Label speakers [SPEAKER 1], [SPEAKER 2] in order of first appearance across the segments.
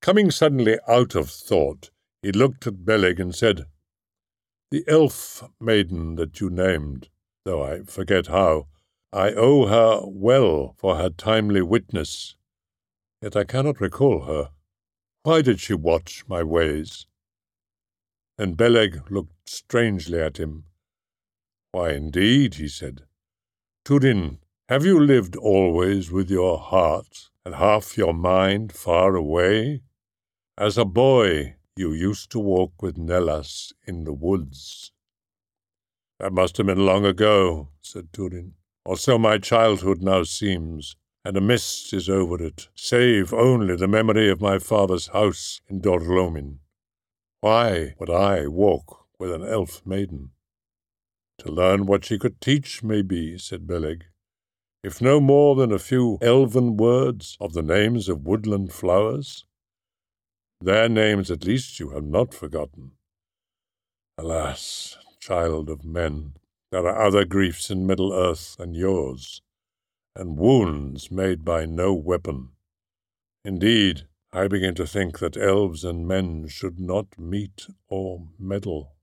[SPEAKER 1] Coming suddenly out of thought, he looked at Beleg and said, "The elf maiden that you named, though I forget how, I owe her well for her timely witness, yet I cannot recall her. Why did she watch my ways?" Then Beleg looked strangely at him. "Why, indeed," he said. "Turin, have you lived always with your heart and half your mind far away? As a boy, you used to walk with Nellas in the woods." "That must have been long ago," said Turin, "or so my childhood now seems, and a mist is over it, save only the memory of my father's house in Dor-lómin. Why would I walk with an elf maiden?" "To learn what she could teach, maybe," said Beleg, "if no more than a few elven words of the names of woodland flowers. Their names at least you have not forgotten. Alas, child of men, there are other griefs in Middle-earth than yours, and wounds made by no weapon. Indeed, I begin to think that elves and men should not meet or meddle."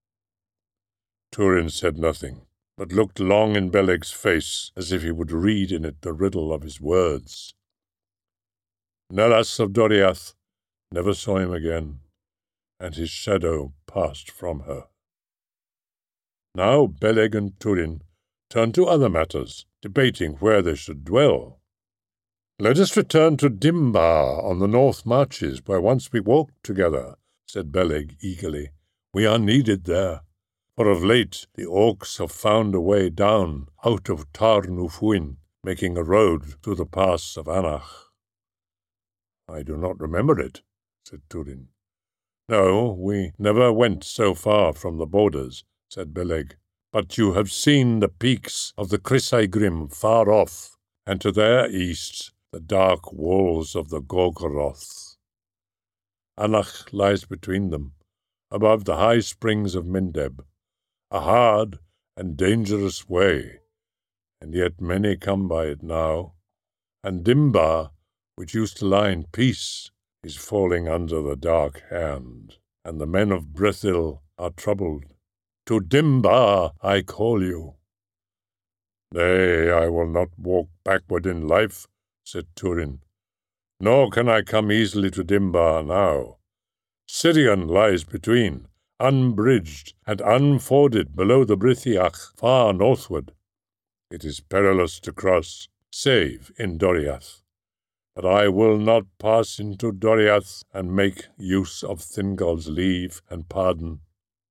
[SPEAKER 1] Turin said nothing, but looked long in Beleg's face, as if he would read in it the riddle of his words. Nellas of Doriath never saw him again, and his shadow passed from her. Now Beleg and Turin turned to other matters, debating where they should dwell. "Let us return to Dimbar on the north marches, where once we walked together," said Beleg eagerly. "We are needed there, for of late the orcs have found a way down out of Tar Nufuin, making a road through the pass of Anach." "I do not remember it," said Turin. "No, we never went so far from the borders," said Beleg. "But you have seen the peaks of the Chrysaegrim far off, and to their east the dark walls of the Gorgoroth. Anach lies between them, above the high springs of Mindeb, a hard and dangerous way, and yet many come by it now, and Dimbar, which used to lie in peace, is falling under the dark hand, and the men of Brethil are troubled. To Dimbar I call you." "Nay, I will not walk backward in life," said Turin, "nor can I come easily to Dimbar now. Sirion lies between, unbridged and unforded below the Brithiach far northward. It is perilous to cross, save in Doriath. But I will not pass into Doriath and make use of Thingol's leave and pardon.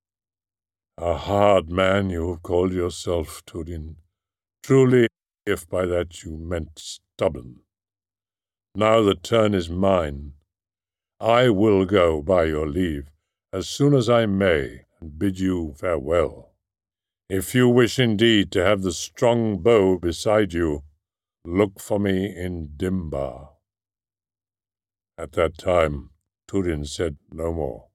[SPEAKER 1] A hard man you have called yourself, Turin. Truly, if by that you meant stubborn. Now the turn is mine. I will go, by your leave, as soon as I may, and bid you farewell. If you wish indeed to have the strong bow beside you, look for me in Dimbar." At that time, Turin said no more.